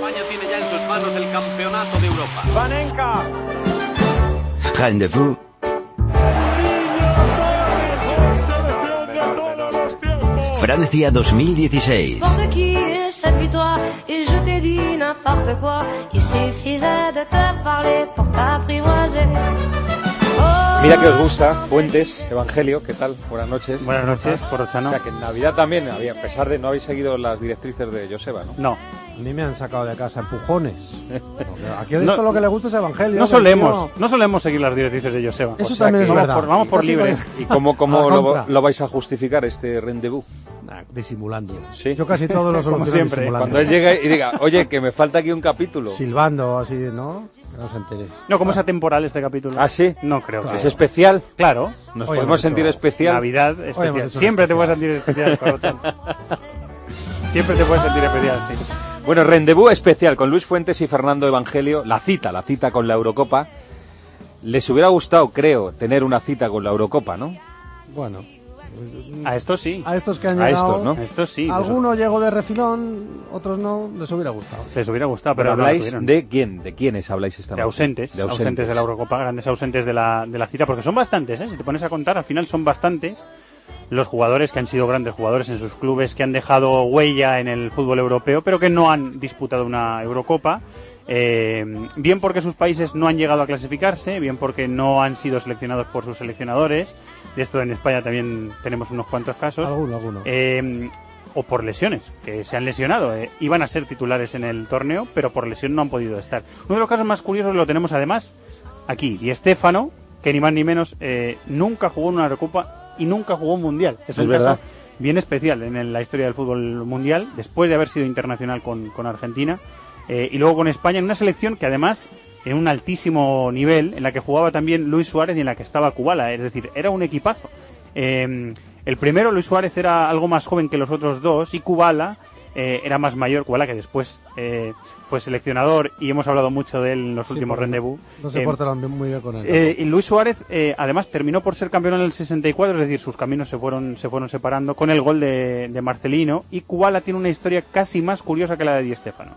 España tiene ya en sus manos el campeonato de Europa. Panenka. Rendezvous. Francia 2016. Mira que os gusta, Fuentes, Evangelio, ¿qué tal? Buenas noches. Buenas noches, Corrochano. O sea, que en Navidad también, a pesar de no habéis seguido las directrices de Joseba, ¿no? No. A mí me han sacado de casa empujones. Aquí he visto lo que le gusta es Evangelio. No solemos seguir las directrices de Joseba. Eso también es verdad. Vamos por libre. ¿Y cómo lo vais a justificar este rendezvous? Disimulando. ¿Sí? Yo casi todo lo soluciono siempre. disimulando. Cuando él llegue y diga, oye, que me falta aquí un capítulo. Silbando así, ¿no? Que no se entere. No, ¿cómo es atemporal este capítulo? ¿Ah, sí? No creo que ¿Es especial? Claro. ¿Nos podemos sentir especial? Navidad especial. Siempre te puedes sentir especial, Corrochano. Siempre te puedes sentir especial, sí. Bueno, rendezvous especial con Luis Fuentes y Fernando Evangelio. La cita con la Eurocopa. Les hubiera gustado, creo, tener una cita con la Eurocopa, ¿no? Bueno. A estos sí. A estos que han llegado. A estos, ¿no? A estos sí. Algunos llegó de refilón, otros no, les hubiera gustado. Les hubiera gustado, Pero pero habláis de quién, de quiénes habláis esta noche. De ausentes de la Eurocopa, grandes ausentes de la cita, porque son bastantes, ¿eh? Si te pones a contar, al final son bastantes los jugadores que han sido grandes jugadores en sus clubes, que han dejado huella en el fútbol europeo, pero que no han disputado una Eurocopa. Bien porque sus países no han llegado a clasificarse, bien porque no han sido seleccionados por sus seleccionadores. De esto en España también tenemos unos cuantos casos. Alguno. O por lesiones, que se han lesionado. Iban a ser titulares en el torneo, pero por lesión no han podido estar. Uno de los casos más curiosos lo tenemos además aquí. Y Stéfano, que ni más ni menos nunca jugó en una Eurocopa y nunca jugó un Mundial. Es un caso bien especial en la historia del fútbol mundial, después de haber sido internacional con Argentina. Y luego con España en una selección que además en un altísimo nivel, en la que jugaba también Luis Suárez y en la que estaba Kubala, es decir, era un equipazo. El primero, Luis Suárez, era algo más joven que los otros dos, y Kubala era más mayor, Kubala que después fue seleccionador, y hemos hablado mucho de él en los últimos rendezvous. No se portaron muy bien con él. Y Luis Suárez además terminó por ser campeón en el 64, es decir, sus caminos se fueron separando con el gol de Marcelino, y Kubala tiene una historia casi más curiosa que la de Di Stéfano.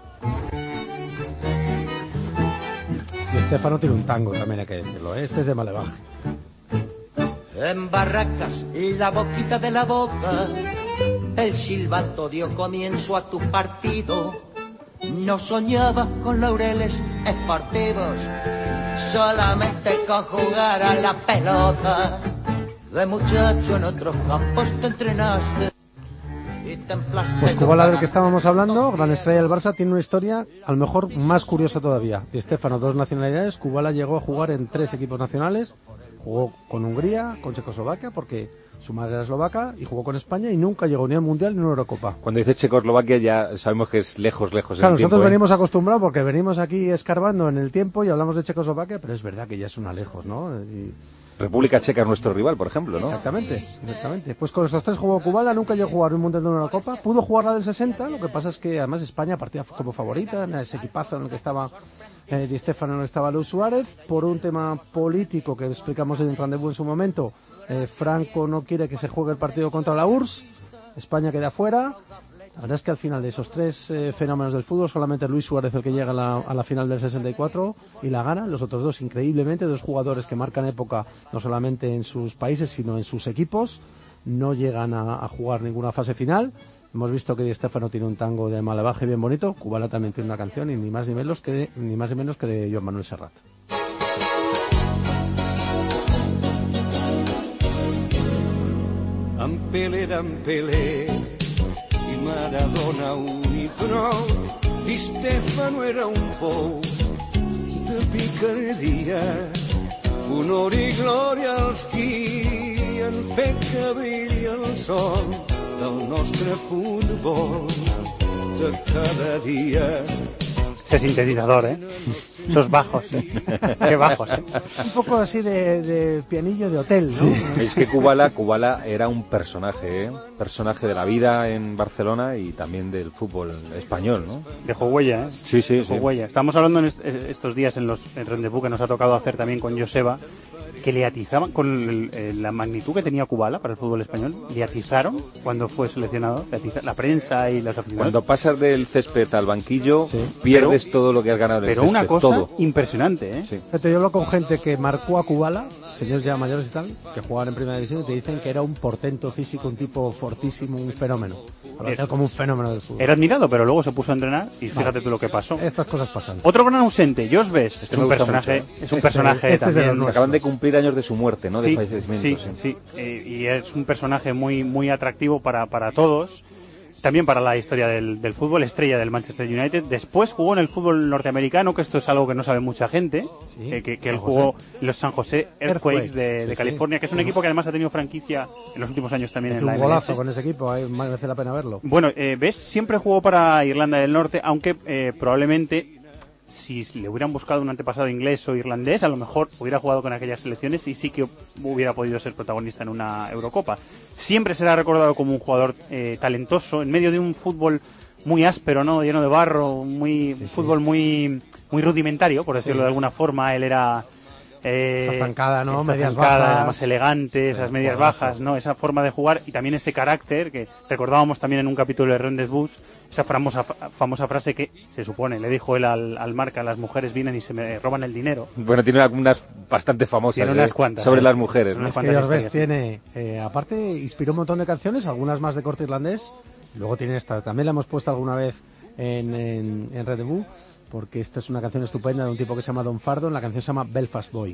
Stéfano tiene un tango, también hay que decirlo, ¿eh? Este es de Malevaje. En Barracas y la boquita de la boca, el silbato dio comienzo a tu partido. No soñabas con laureles esportivos, solamente con jugar a la pelota. De muchacho en otros campos te entrenaste. Pues Kubala, del que estábamos hablando, gran estrella del Barça, tiene una historia a lo mejor más curiosa todavía. Di Stéfano, 2 nacionalidades. Kubala llegó a jugar en 3 equipos nacionales. Jugó con Hungría, con Checoslovaquia, porque su madre era eslovaca, y jugó con España y nunca llegó ni al Mundial ni a una Eurocopa. Cuando dice Checoslovaquia ya sabemos que es lejos claro, en el tiempo. Nosotros venimos acostumbrados porque venimos aquí escarbando en el tiempo y hablamos de Checoslovaquia, pero es verdad que ya es una lejos, ¿no? República Checa es nuestro rival, por ejemplo, ¿no? Exactamente. Pues con estos 3 jugó Kubala, nunca llegó a jugar un Mundial de una Copa. Pudo jugar la del 60, lo que pasa es que además España partía como favorita en ese equipazo en el que estaba Di Stéfano, en el que estaba Luis Suárez. Por un tema político que explicamos en el rendezvous en su momento, Franco no quiere que se juegue el partido contra la URSS, España queda fuera. La verdad es que al final de esos 3 fenómenos del fútbol, solamente Luis Suárez el que llega a la final del 64 y la gana. Los otros 2, increíblemente, 2 jugadores que marcan época no solamente en sus países, sino en sus equipos, no llegan a jugar ninguna fase final. Hemos visto que Di Stéfano tiene un tango de Malevaje bien bonito, Kubala también tiene una canción, y ni más ni menos que de Joan Manuel Serrat. Dampele i Maradona un i prou. Di Stéfano era un pou de picardia, honor i glòria als qui han fet que brilli el sol del nostre futbol de cada día. Ese sintetizador, esos bajos, qué bajos, Un poco así de pianillo de hotel, ¿no? Sí. Es que Kubala era un personaje, personaje de la vida en Barcelona y también del fútbol español, ¿no? Dejó huella, Sí. Huella. Estamos hablando en estos días en el rendezvous que nos ha tocado hacer también con Joseba, que le atizaban con la magnitud que tenía Kubala para el fútbol español, le atizaron cuando fue seleccionado, la prensa y las aficionados. Cuando pasas del césped al banquillo, Sí. pierdes todo lo que has ganado en el Pero césped. una cosa todo. impresionante, ¿eh? Sí. Fíjate, yo hablo con gente que marcó a Kubala, señores ya mayores y tal, que jugaban en primera división y te dicen que era un portento físico, un tipo fortísimo, un fenómeno. Era como un fenómeno del fútbol. Era admirado, pero luego se puso a entrenar y fíjate tú lo que pasó. Estas cosas pasan. Otro gran ausente, Josh Best, es me un gusta personaje, mucho, ¿eh? es un Este personaje es de también. los Se nuestros. acaban de cumplir años de su muerte, ¿no? De Sí, fallecimiento. sí. Y es un personaje muy atractivo para todos. También para la historia del fútbol, estrella del Manchester United. Después jugó en el fútbol norteamericano, que esto es algo que no sabe mucha gente, Sí, que San él José. jugó en los San José Earthquakes de Sí, California, que es un equipo que además ha tenido franquicia en los últimos años también en Un la golazo MLS. con ese equipo, merece la pena verlo. Bueno, ves, siempre jugó para Irlanda del Norte, aunque probablemente si le hubieran buscado un antepasado inglés o irlandés, a lo mejor hubiera jugado con aquellas selecciones y sí que hubiera podido ser protagonista en una Eurocopa. Siempre será recordado como un jugador talentoso, en medio de un fútbol muy áspero, ¿no? Lleno de barro, fútbol muy rudimentario, por decirlo de alguna forma. Él era... Esa zancada, ¿no? Esa Medias zancada, bajas. era más elegante, esas medias bajas, ¿no? Esa forma de jugar y también ese carácter que recordábamos también en un capítulo de Rendezvous, esa famosa frase que se supone, le dijo él al Marca: las mujeres vienen y se me roban el dinero. Bueno, tiene algunas bastante famosas, Tiene unas cuantas, sobre ¿eh? las mujeres, ¿no? Unas Es que cuantas George Best historias. tiene, aparte, inspiró un montón de canciones, algunas más de corte irlandés. Luego tiene esta, también la hemos puesto alguna vez en Rendezvous, porque esta es una canción estupenda de un tipo que se llama Don Fardon. La canción se llama Belfast Boy.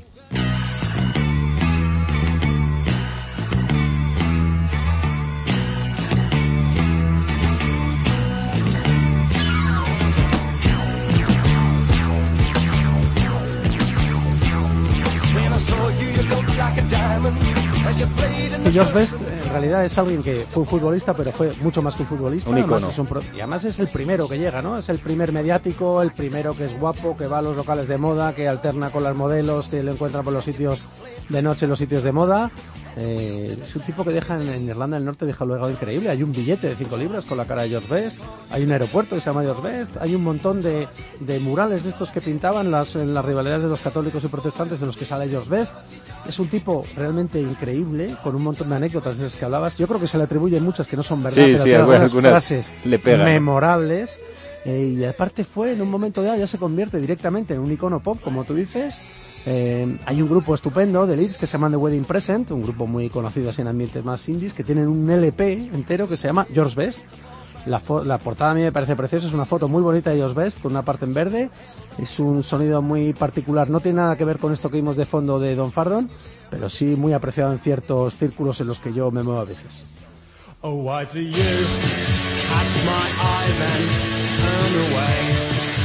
Y George Best en realidad es alguien que fue un futbolista, pero fue mucho más que un futbolista. Un Además, ícono. y además es el primero que llega, ¿no? Es el primer mediático, el primero que es guapo, que va a los locales de moda, que alterna con las modelos, que lo encuentra por los sitios de noche, los sitios de moda. Es un tipo que deja en Irlanda del Norte, deja un legado increíble. Hay un billete de 5 libras con la cara de George Best, hay un aeropuerto que se llama George Best, hay un montón de murales de estos que pintaban en las rivalidades de los católicos y protestantes de los que sale George Best. Es un tipo realmente increíble, con un montón de anécdotas de esas que hablabas. Yo creo que se le atribuyen muchas que no son verdad, Sí, pero sí, tiene algunas algunas frases le pegan, ¿no? memorables. Y aparte fue, en un momento dado, ya se convierte directamente en un icono pop, como tú dices. Hay un grupo estupendo de Leeds que se llama The Wedding Present, un grupo muy conocido así en ambientes más indies, que tienen un LP entero que se llama George Best. La portada a mí me parece preciosa, es una foto muy bonita de George Best con una parte en verde, es un sonido muy particular, no tiene nada que ver con esto que vimos de fondo de Don Fardon, pero sí muy apreciado en ciertos círculos en los que yo me muevo a veces. Oh, why do you catch my eye then turn away?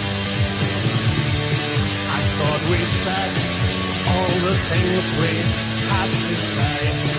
I thought we said all the things we had to say.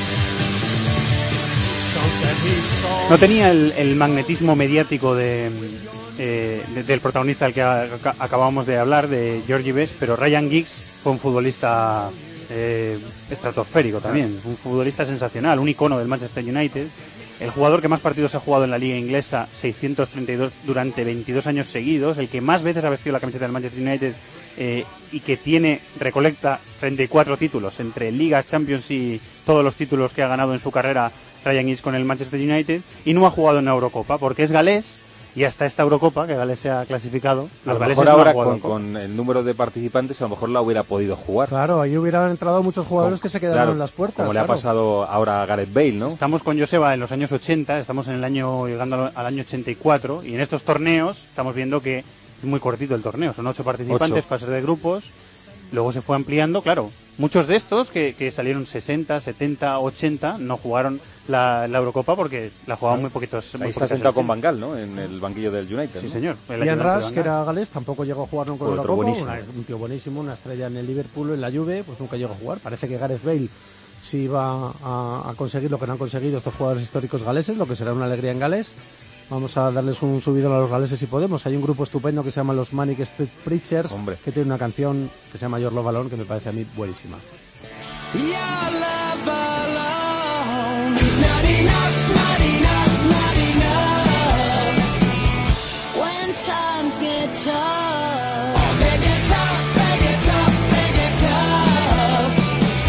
Sean said he saw. No tenía el magnetismo mediático del protagonista del que acabamos de hablar, de Georgie Best, pero Ryan Giggs fue un futbolista estratosférico también, un futbolista sensacional, un icono del Manchester United, el jugador que más partidos ha jugado en la liga inglesa, 632 durante 22 años seguidos, el que más veces ha vestido la camiseta del Manchester United y que recolecta 34 títulos entre Liga, Champions y todos los títulos que ha ganado en su carrera Ryan Giggs con el Manchester United, y no ha jugado en la Eurocopa porque es galés. Y hasta esta Eurocopa, que Gales se ha clasificado, A los lo galeses mejor no han ahora jugado con el número de participantes a lo mejor la hubiera podido jugar. Claro, ahí hubieran entrado muchos jugadores que se quedaron Claro, en las puertas. como le ha claro. pasado ahora a Gareth Bale, ¿no? Estamos con Joseba en los años 80, estamos en el año llegando al año 84, y en estos torneos estamos viendo que es muy cortito el torneo, son 8 participantes, 8. fases de grupos, luego se fue ampliando, claro. Muchos de estos que salieron 60, 70, 80 no jugaron la Eurocopa porque la jugaban muy poquitos. Ahí está sentado con Van Gaal, ¿no? En el banquillo del United. Sí, ¿no? señor. El Ian ayudante de Rush, Van que Gaal. era galés, tampoco llegó a jugar nunca en Otro Eurocopa. buenísimo. Un tío buenísimo, una estrella en el Liverpool, en la Juve, pues nunca llegó a jugar. Parece que Gareth Bale sí iba a conseguir lo que no han conseguido estos jugadores históricos galeses, lo que será una alegría en Gales. Vamos a darles un subidón a los galeses si podemos. Hay un grupo estupendo que se llama los Manic Street Preachers, Hombre. que tiene una canción que se llama Your Love Alone, que me parece a mí buenísima. Your love alone is not enough, not enough, not enough. When times get tough, Oh, they get tough, they get tough, they get tough.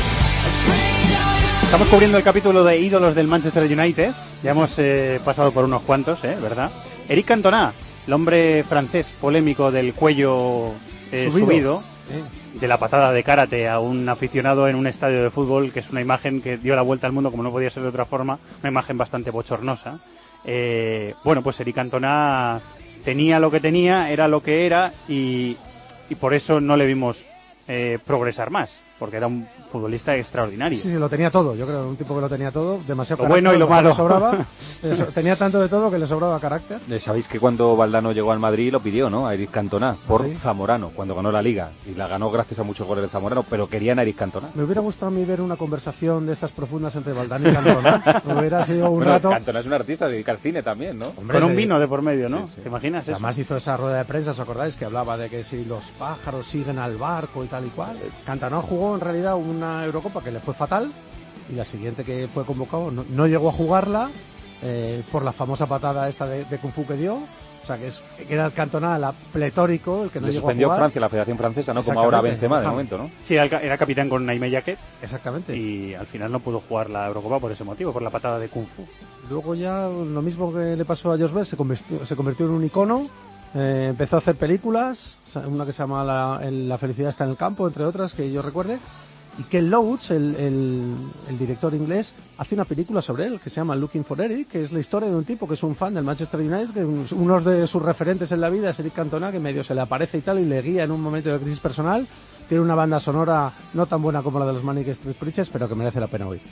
Estamos cubriendo el capítulo de ídolos del Manchester United. Ya hemos pasado por unos cuantos, ¿verdad? Eric Cantona, el hombre francés polémico del cuello subido, de la patada de karate a un aficionado en un estadio de fútbol, que es una imagen que dio la vuelta al mundo como no podía ser de otra forma, una imagen bastante bochornosa. Bueno, pues Eric Cantona tenía lo que tenía, era lo que era, y por eso no le vimos progresar más, porque era un futbolista extraordinario. Sí, lo tenía todo, yo creo, un tipo que lo tenía todo, demasiado lo bueno y lo malo. Le sobraba, tenía tanto de todo que le sobraba carácter. Sabéis que cuando Valdano llegó al Madrid lo pidió, ¿no? A Eric Cantona, por Zamorano, cuando ganó la Liga, y la ganó gracias a muchos goles de Zamorano, pero querían a Eric Cantona. Me hubiera gustado a mí ver una conversación de estas profundas entre Valdano y Cantona. Me hubiera sido un rato... Cantona es un artista, dedica al cine también, ¿no? Hombre, con un vino de por medio, ¿no? Sí. ¿Te imaginas eso? Además hizo esa rueda de prensa, ¿os acordáis? Que hablaba de que si los pájaros siguen al barco y tal y cual. Cantona jugó en realidad una Eurocopa que le fue fatal, y la siguiente que fue convocado no llegó a jugarla por la famosa patada esta de Kung Fu que dio. O sea, que era el Cantona pletórico, el que no le llegó a jugar. suspendió Francia, la Federación Francesa, ¿no? Como ahora Benzema de momento, ¿no? Sí, era capitán con Naime Jacquet. Exactamente. Y al final no pudo jugar la Eurocopa por ese motivo, por la patada de Kung Fu. Luego ya lo mismo que le pasó a Jos Best, se convirtió en un icono. Empezó a hacer películas, una que se llama La felicidad está en el campo, entre otras, que yo recuerde. Y Ken Loach, el director inglés, hace una película sobre él que se llama Looking for Eric, que es la historia de un tipo que es un fan del Manchester United, que uno de sus referentes en la vida es Eric Cantona, que medio se le aparece y tal, y le guía en un momento de crisis personal. Tiene una banda sonora no tan buena como la de los Manic Street Preachers, pero que merece la pena oír.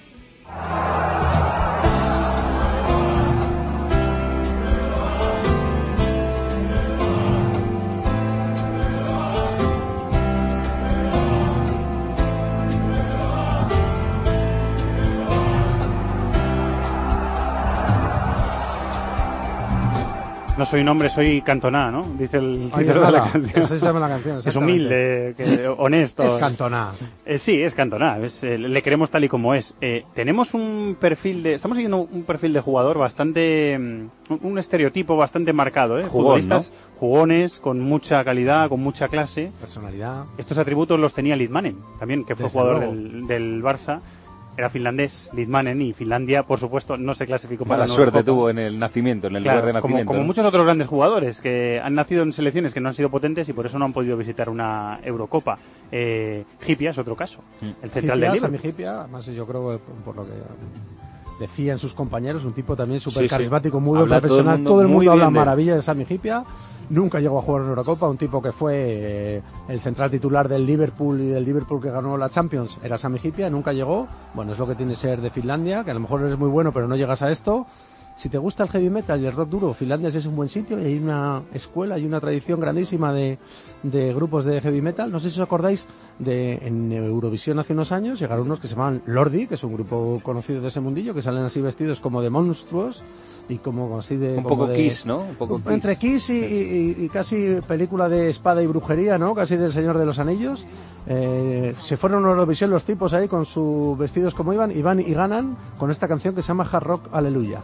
No soy un hombre, soy Cantona, ¿no? Dice el título de la canción. Eso se llama la canción. Es humilde, honesto. Es Cantona. Sí, es Cantona. Le queremos tal y como es. Tenemos un perfil estamos siguiendo un perfil de jugador bastante, un estereotipo bastante marcado, ¿eh? Jugón, futbolistas, ¿no? Jugones, con mucha calidad, con mucha clase. Personalidad. Estos atributos los tenía Litmanen, también, que fue Desde jugador luego. del Barça. Era finlandés, Litmanen, y Finlandia, por supuesto, no se clasificó para la suerte tuvo en el nacimiento, en el lugar de nacimiento. Como muchos otros grandes jugadores que han nacido en selecciones que no han sido potentes y por eso no han podido visitar una Eurocopa. Hipia es otro caso, el central del Liverpool. Sami Hipia, además yo creo, por lo que decían sus compañeros, un tipo también súper carismático, muy buen profesional. Todo el mundo habla maravilla de Sami Hipia. Nunca llegó a jugar en Eurocopa, un tipo que fue el central titular del Liverpool y del Liverpool que ganó la Champions era Sami Hipia, nunca llegó. Bueno, es lo que tiene ser de Finlandia, que a lo mejor eres muy bueno pero no llegas a esto. Si te gusta el heavy metal y el rock duro, Finlandia es un buen sitio y hay una escuela y una tradición grandísima de grupos de heavy metal. No sé si os acordáis en Eurovisión hace unos años llegaron unos que se llaman Lordi, que es un grupo conocido de ese mundillo, que salen así vestidos como de monstruos y como así de... Un poco Kiss, ¿no? Un poco entre Kiss y casi película de espada y brujería, ¿no? Casi del Señor de los Anillos. Se fueron a Eurovisión los tipos ahí con sus vestidos como iban y ganan con esta canción que se llama Hard Rock Aleluya.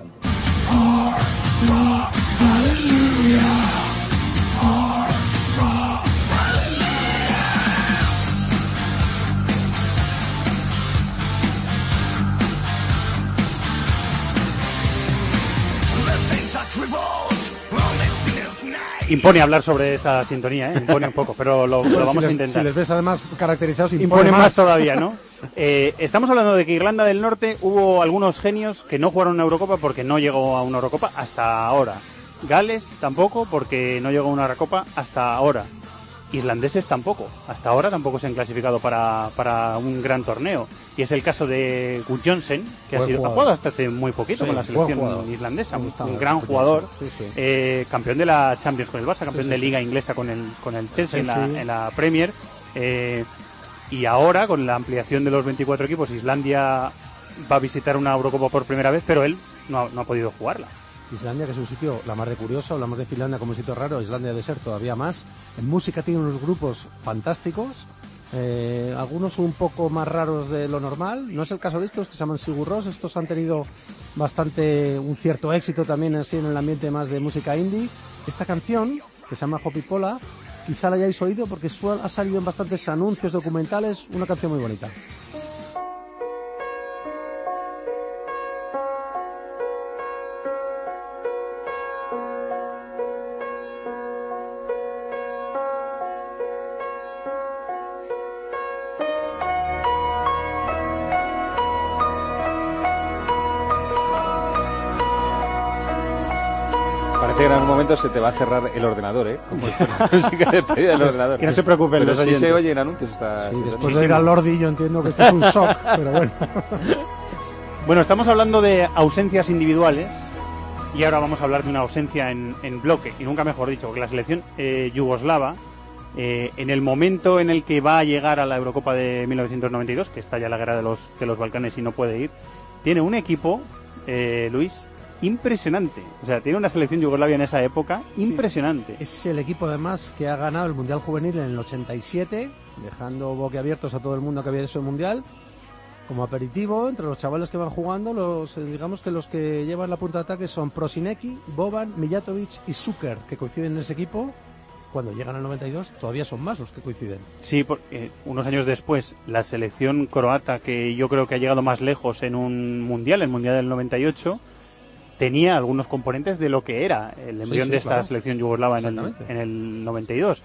Impone hablar sobre esta sintonía, impone un poco, pero lo vamos a intentar. Si les ves además caracterizados, impone más todavía, ¿no? Estamos hablando de que Irlanda del Norte hubo algunos genios que no jugaron una Eurocopa porque no llegó a una Eurocopa hasta ahora. Gales tampoco porque no llegó a una Eurocopa hasta ahora. Irlandeses tampoco. Hasta ahora tampoco se han clasificado para un gran torneo. Y es el caso de Gudjohnsen, que ha jugado hasta hace muy poquito con la selección irlandesa. Un gran jugador. Campeón de la Champions con el Barça, campeón de Liga Inglesa con el Chelsea en la Premier. Y ahora, con la ampliación de los 24 equipos, Islandia va a visitar una Eurocopa por primera vez, pero él no ha podido jugarla. Islandia, que es un sitio la más de curioso, hablamos de Finlandia como un sitio raro, Islandia de ser todavía más. En música tiene unos grupos fantásticos, algunos un poco más raros de lo normal. No es el caso de estos, que se llaman Sigur Rós. Estos han tenido un cierto éxito también así en el ambiente más de música indie. Esta canción, que se llama Hopi Pola, quizá la hayáis oído porque ha salido en bastantes anuncios documentales, una canción muy bonita. parece que en algún momento se te va a cerrar el ordenador, ¿eh? Como si fuera la música de pedida del ordenador. Que no se preocupen pero los sí oyentes. se oye en anuncios. Está, Sí, sí, después de ir al Lordi yo entiendo que esto es un shock, pero bueno. Bueno, estamos hablando de ausencias individuales y ahora vamos a hablar de una ausencia en bloque, y nunca mejor dicho, porque la selección yugoslava, en el momento en el que va a llegar a la Eurocopa de 1992, que está ya la guerra de los Balcanes y no puede ir, tiene un equipo, Luis, impresionante. O sea, tiene una selección yugoslavia en esa época impresionante. Es el equipo además que ha ganado el Mundial Juvenil en el 87, dejando boquiabiertos a todo el mundo que había hecho el Mundial. Como aperitivo, entre los chavales que van jugando, digamos que los que llevan la punta de ataque son Prosinecki, Boban, Mijatovic y Šuker, que coinciden en ese equipo. Cuando llegan al 92 todavía son más los que coinciden. Sí, unos años después, la selección croata, que yo creo que ha llegado más lejos en un mundial, el Mundial del 98, tenía algunos componentes de lo que era el embrión de esta selección yugoslava en el 92.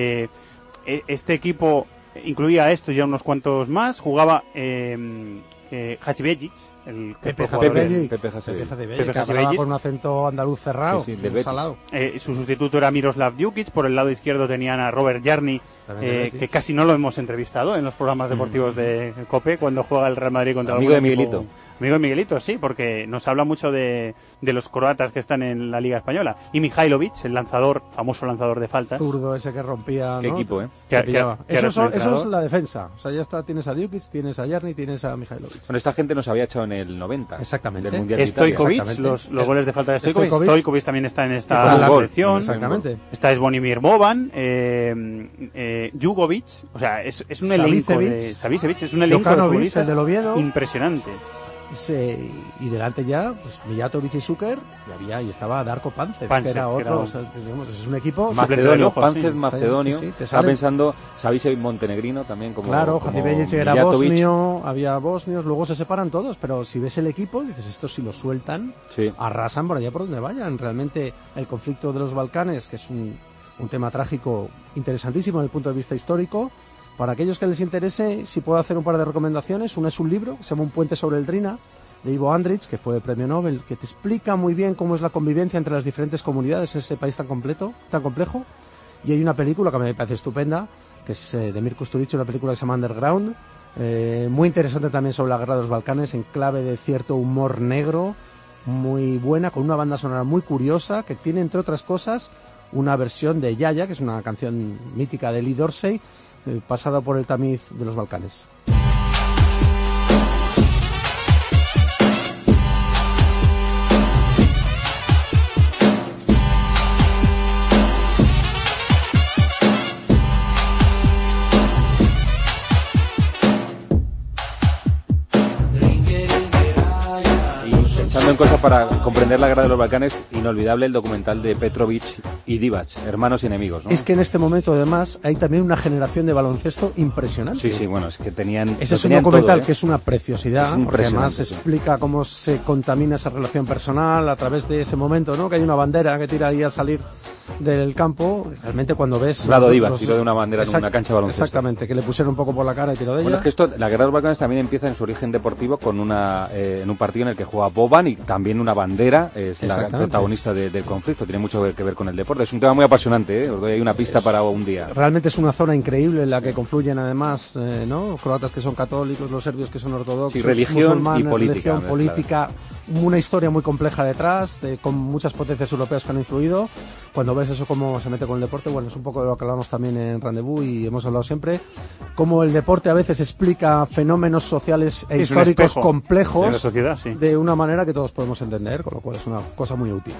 Este equipo incluía a estos ya unos cuantos más. Jugaba Hasibegic, el Pepe Hasibegic, que hablaba con un acento andaluz cerrado, salado. Su sustituto era Miroslav Djukic. Por el lado izquierdo tenían a Robert Jarni, que casi no lo hemos entrevistado en los programas deportivos de COPE cuando juega el Real Madrid contra amigo de Miguelito. Amigo de Miguelito, sí, porque nos habla mucho de los croatas que están en la Liga Española. Y Mihailovic, el famoso lanzador de faltas. Zurdo ese que rompía, Qué ¿no? equipo, ¿eh? Eso es la defensa. O sea, ya está, tienes a Djukic, tienes a Jarni, tienes a Mihailovic. Bueno, esta gente nos había echado en el 90. Exactamente. Del Mundial de Stojkovic, Italia. los goles de falta de Stojkovic. Stojkovic también está en esta selección. Exactamente. Está Zvonimir Boban, Jugovic, o sea, es un elenco de Savicevic, es un elenco de futbolistas el del Oviedo, impresionante. Y delante ya, pues Mijatovic y Šuker, y estaba Darko Pancev, que era otro, o sea, digamos, es un equipo macedonio, Pancev macedonio, estaba sale. pensando Savicevic montenegrino también, como Hasibegic era bosnio, había bosnios, luego se separan todos, pero si ves el equipo, dices, estos si lo sueltan, arrasan por allá por donde vayan. Realmente el conflicto de los Balcanes, que es un tema trágico interesantísimo desde el punto de vista histórico. Para aquellos que les interese, si puedo hacer un par de recomendaciones. Una es un libro que se llama Un puente sobre el Drina, de Ivo Andrić, que fue premio Nobel, que te explica muy bien cómo es la convivencia entre las diferentes comunidades en ese país tan complejo. Y hay una película que me parece estupenda, que es de Mir Kusturica, una película que se llama Underground, muy interesante también sobre la guerra de los Balcanes, en clave de cierto humor negro, muy buena, con una banda sonora muy curiosa, que tiene, entre otras cosas, una versión de Yaya, que es una canción mítica de Lee Dorsey, pasada por el tamiz de los Balcanes. Pensando en cosas para comprender la guerra de los Balcanes, inolvidable el documental de Petrovic y Divac, hermanos y enemigos, ¿no? Es que en este momento, además, hay también una generación de baloncesto impresionante. Sí, bueno, es que tenían... Ese es un documental todo, que es una preciosidad, porque además explica cómo se contamina esa relación personal a través de ese momento, ¿no? Que hay una bandera que tira ahí al salir del campo, realmente cuando ves... Vlado Divac tiró de una bandera en una cancha de baloncesto. Exactamente, que le pusieron un poco por la cara y tiró de ella. Bueno, es que la guerra de los Balcanes también empieza en su origen deportivo con en un partido en el que juega Boban y también una bandera es la protagonista del conflicto. Tiene mucho que ver con el deporte. Es un tema muy apasionante, ¿eh? Hay una pista para un día. Realmente es una zona increíble en la que confluyen además, ¿no? Los croatas que son católicos, los serbios que son ortodoxos, sí, religión y política, una historia muy compleja detrás, con muchas potencias europeas que han influido. Cuando ves eso cómo se mete con el deporte, bueno, es un poco de lo que hablamos también en Rendezvous y hemos hablado siempre, cómo el deporte a veces explica fenómenos sociales e históricos complejos de la sociedad, sí, de una manera que todos podemos entender, con lo cual es una cosa muy útil.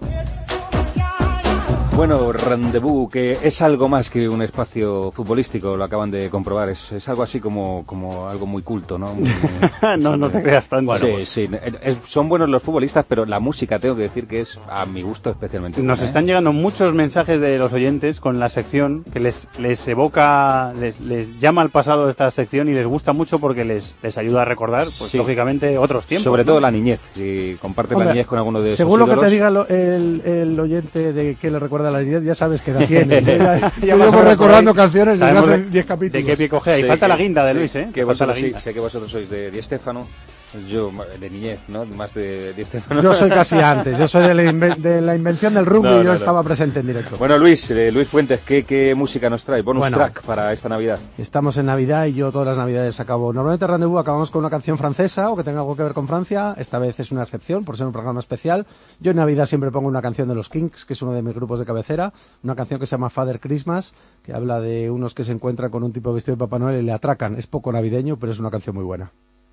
Bueno, Rendezvous, que es algo más que un espacio futbolístico, lo acaban de comprobar, es algo así como algo muy culto, ¿no? No te creas tanto. Bueno, sí, son buenos los futbolistas, pero la música tengo que decir que es a mi gusto especialmente buena. Nos están llegando muchos mensajes de los oyentes con la sección que les evoca, les llama al pasado de esta sección y les gusta mucho porque les ayuda a recordar, pues lógicamente, otros tiempos. Sobre todo la niñez, si comparten la niñez con alguno de sus según lo ídolos. Que te diga el oyente de que le recuerda la niñez, ya sabes que edad tiene. Ya vamos recordando canciones desde hace 10 capítulos. ¿De qué pie coge? Y falta la guinda de Luis, ¿eh? Sé que vosotros sois de Di Stéfano. Yo, de niñez, ¿no? Más de Stefano. Yo soy casi antes, yo soy de la invención del rugby y yo estaba presente en directo. Bueno, Luis Fuentes, ¿qué música nos trae? Bonus track para esta Navidad. Estamos en Navidad y yo todas las Navidades acabo. Normalmente Rendezvous acabamos con una canción francesa o que tenga algo que ver con Francia. Esta vez es una excepción por ser un programa especial. Yo en Navidad siempre pongo una canción de los Kinks, que es uno de mis grupos de cabecera. Una canción que se llama Father Christmas, que habla de unos que se encuentran con un tipo vestido de Papá Noel y le atracan. Es poco navideño, pero es una canción muy buena.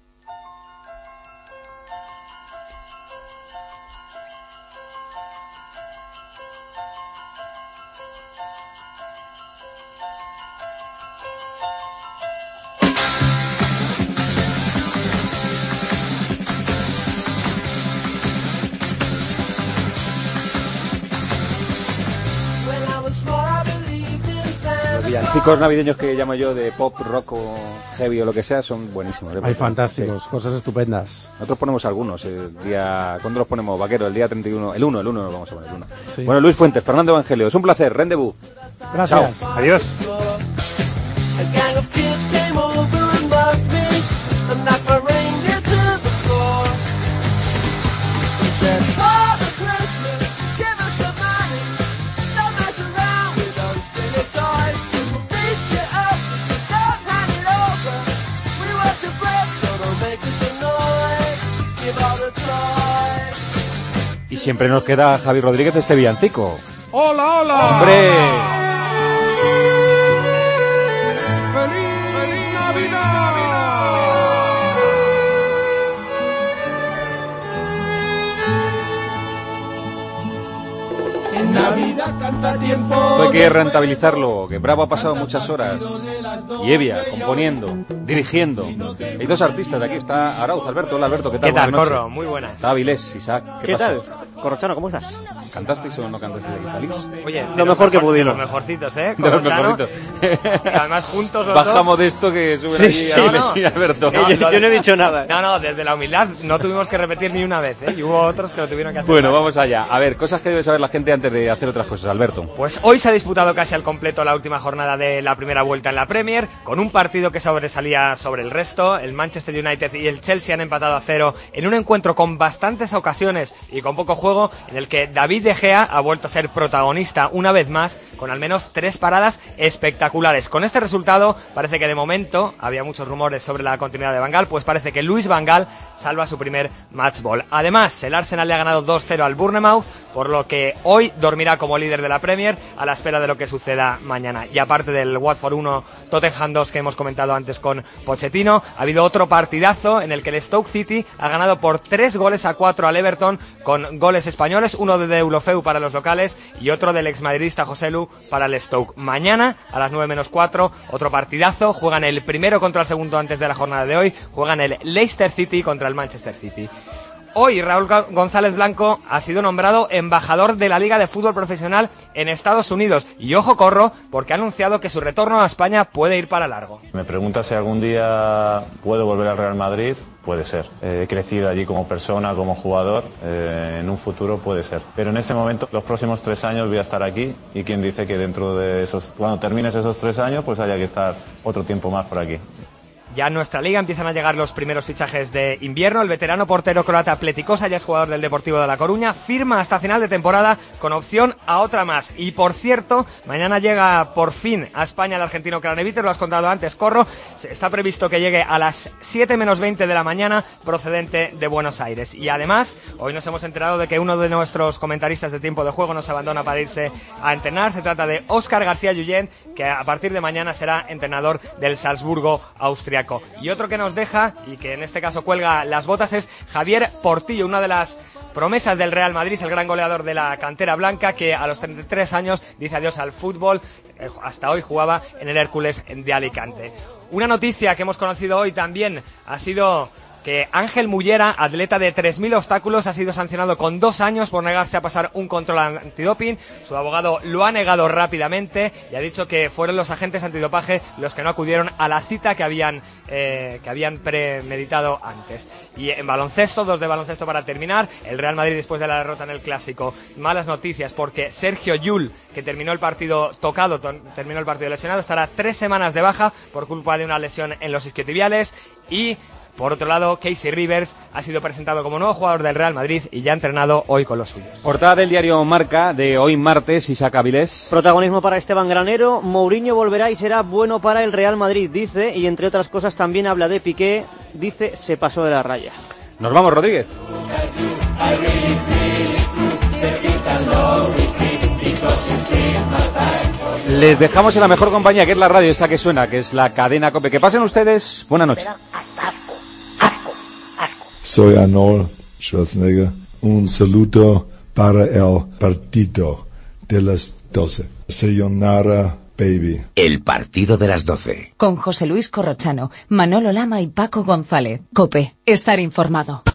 Villancicos navideños que llamo yo de pop, rock o heavy o lo que sea son buenísimos. Hay fantásticos, sí. Cosas estupendas. Nosotros ponemos algunos. El día, ¿cuándo los ponemos, Vaquero? El día 31, el 1 nos vamos a poner el 1. Sí. Bueno, Luis Fuentes, Fernando Evangelio, es un placer. Rendezvous. Gracias. Chao. Adiós. Y siempre nos queda Javi Rodríguez de este villancico. ¡Hola, hola! ¡Hombre! ¡Feliz Navidad! En Navidad canta tiempo. Esto hay que rentabilizarlo, que Bravo ha pasado muchas horas. Y Evia, componiendo, dirigiendo. Hay dos artistas de aquí, está Arauz, Alberto. Hola, Alberto, ¿qué tal? ¿Qué tal, Corro? Muy buenas. Está Avilés, Isaac, ¿Qué tal? Corrochano, ¿cómo estás? ¿Cantasteis o no cantasteis aquí? ¿Salís? Oye, lo mejor que pudimos. De los mejorcitos, ¿eh? De los mejorcitos. Y además juntos los Bajamos dos. de esto que suben allí a Avilés y Alberto. Yo no he dicho nada. No, desde la humildad no tuvimos que repetir ni una vez, ¿eh? Y hubo otros que lo tuvieron que hacer. Bueno, vamos allá. A ver, cosas que debe saber la gente antes de hacer otras cosas, Alberto. Pues hoy se ha disputado casi al completo la última jornada de la primera vuelta en la Premier, con un partido que sobresalía sobre el resto. El Manchester United y el Chelsea han empatado a 0 en un encuentro con bastantes ocasiones y con poco juego, en el que David De Gea ha vuelto a ser protagonista una vez más, con al menos 3 paradas espectaculares. Con este resultado, parece que de momento, había muchos rumores sobre la continuidad de Van Gaal, pues parece que Luis Van Gaal salva su primer match ball. Además, el Arsenal le ha ganado 2-0 al Bournemouth, por lo que hoy dormirá como líder de la Premier a la espera de lo que suceda mañana. Y aparte del Watford 1, Tottenham 2 que hemos comentado antes con Pochettino, ha habido otro partidazo en el que el Stoke City ha ganado por 3-4 al Everton, con goles españoles, uno de Deulofeu para los locales y otro del exmadridista Joselu para el Stoke. Mañana a las 9:04 otro partidazo, juegan el primero contra el segundo antes de la jornada de hoy, juegan el Leicester City contra el Manchester City. Hoy Raúl González Blanco ha sido nombrado embajador de la Liga de Fútbol Profesional en Estados Unidos. Y ojo, Corro, porque ha anunciado que su retorno a España puede ir para largo. Me pregunta si algún día puedo volver al Real Madrid. Puede ser. He crecido allí como persona, como jugador. En un futuro puede ser. Pero en este momento, los próximos 3 años voy a estar aquí. Y quien dice que dentro de esos, cuando termines esos 3 años, pues haya que estar otro tiempo más por aquí. Ya en nuestra liga empiezan a llegar los primeros fichajes de invierno. El veterano portero croata Pletikosa ya es jugador del Deportivo de La Coruña. Firma hasta final de temporada con opción a otra más. Y por cierto, mañana llega por fin a España el argentino Craneviter, lo has contado antes, Corro. Está previsto que llegue a las 7:20 de la mañana procedente de Buenos Aires. Y además, hoy nos hemos enterado de que uno de nuestros comentaristas de Tiempo de Juego nos abandona para irse a entrenar. Se trata de Óscar García Lluyén, que a partir de mañana será entrenador del Salzburgo austriaco. Y otro que nos deja, y que en este caso cuelga las botas, es Javier Portillo, una de las promesas del Real Madrid, el gran goleador de la cantera blanca, que a los 33 años dice adiós al fútbol. Hasta hoy jugaba en el Hércules de Alicante. Una noticia que hemos conocido hoy también ha sido que Ángel Mullera, atleta de 3.000 obstáculos, ha sido sancionado con 2 años por negarse a pasar un control antidoping. Su abogado lo ha negado rápidamente y ha dicho que fueron los agentes antidopaje los que no acudieron a la cita que habían premeditado antes. Y en baloncesto, 2 de baloncesto para terminar, el Real Madrid después de la derrota en el Clásico. Malas noticias porque Sergio Llull, que terminó el partido tocado, terminó el partido lesionado, estará 3 semanas de baja por culpa de una lesión en los isquiotibiales. Y Por otro lado, Casey Rivers ha sido presentado como nuevo jugador del Real Madrid y ya ha entrenado hoy con los suyos. Portada del diario Marca de hoy martes, Isaac Avilés. Protagonismo para Esteban Granero. Mourinho volverá y será bueno para el Real Madrid, dice, y entre otras cosas también habla de Piqué, dice, se pasó de la raya. Nos vamos, Rodríguez. Les dejamos en la mejor compañía, que es la radio esta que suena, que es la cadena COPE. Que pasen ustedes, buena noche. Soy Arnold Schwarzenegger. Un saludo para el partido de las 12. Sayonara, baby. El partido de las 12. Con José Luis Corrochano, Manolo Lama y Paco González. COPE. Estar informado.